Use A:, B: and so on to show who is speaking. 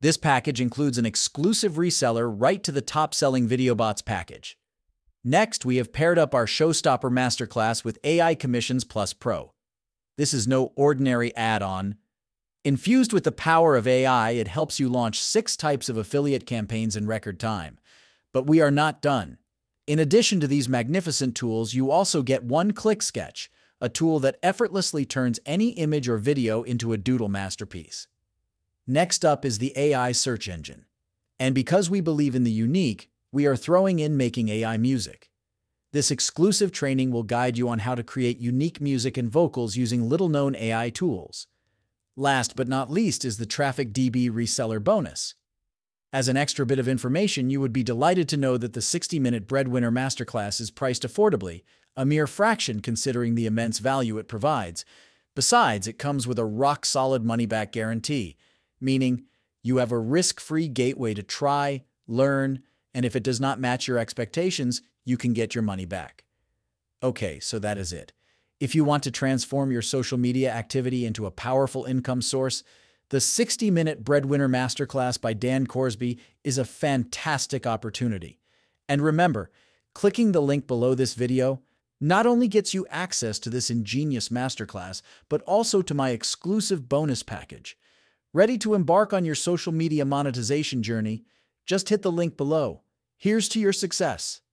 A: This package includes an exclusive reseller right to the top-selling VideoBots package. Next, we have paired up our Showstopper Masterclass with AI Commissions Plus Pro. This is no ordinary add-on. Infused with the power of AI, it helps you launch 6 types of affiliate campaigns in record time. But we are not done. In addition to these magnificent tools, you also get One-Click Sketch, a tool that effortlessly turns any image or video into a doodle masterpiece. Next up is the AI search engine. And because we believe in the unique, we are throwing in Making AI Music. This exclusive training will guide you on how to create unique music and vocals using little-known AI tools. Last but not least is the TrafficDB Reseller Bonus. As an extra bit of information, you would be delighted to know that the 60-minute Breadwinner Masterclass is priced affordably, a mere fraction considering the immense value it provides. Besides, it comes with a rock-solid money-back guarantee, meaning you have a risk-free gateway to try, learn, and if it does not match your expectations, you can get your money back. Okay, so that is it. If you want to transform your social media activity into a powerful income source, the 60-minute Breadwinner Masterclass by Dan Korsby is a fantastic opportunity. And remember, clicking the link below this video not only gets you access to this ingenious masterclass, but also to my exclusive bonus package. Ready to embark on your social media monetization journey? Just hit the link below. Here's to your success.